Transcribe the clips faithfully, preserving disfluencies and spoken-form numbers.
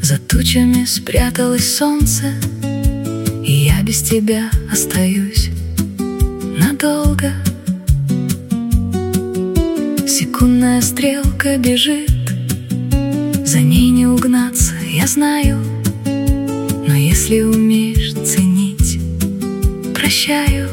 За тучами спряталось солнце, и я без тебя остаюсь надолго. Секундная стрелка бежит, за ней не угнаться, я знаю. Но если умеешь ценить, прощаю.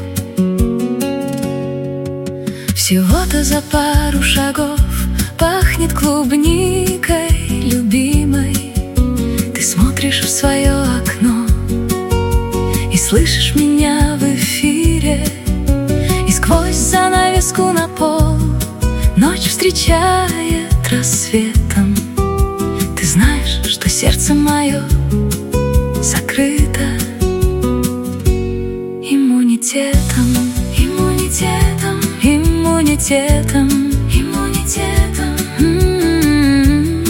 Всего-то за пару шагов пахнет клубникой любимой. Ты смотришь в свое окно и слышишь меня в эфире. И сквозь занавеску на пол ночь встречает рассветом. Ты знаешь, что сердце мое закрыто иммунитетом, иммунитетом, иммунитетом, иммунитетом, м-м-м,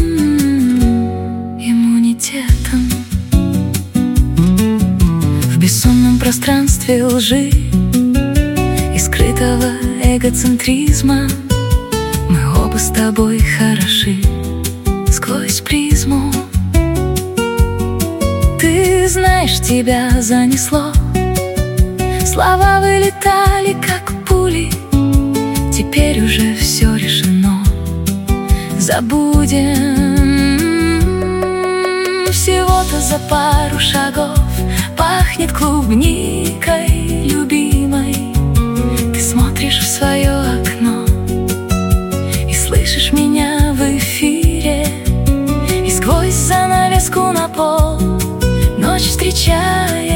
иммунитетом. В бессонном пространстве лжи и скрытого эгоцентризма мы оба с тобой хороши сквозь призму. Ты знаешь, тебя занесло, слова вылетали, как пули. Теперь уже все решено, забудем. Всего-то за пару шагов пахнет клубникой любимой. Ты смотришь в свое окно и слышишь меня в эфире. И сквозь занавеску на пол ночь встречает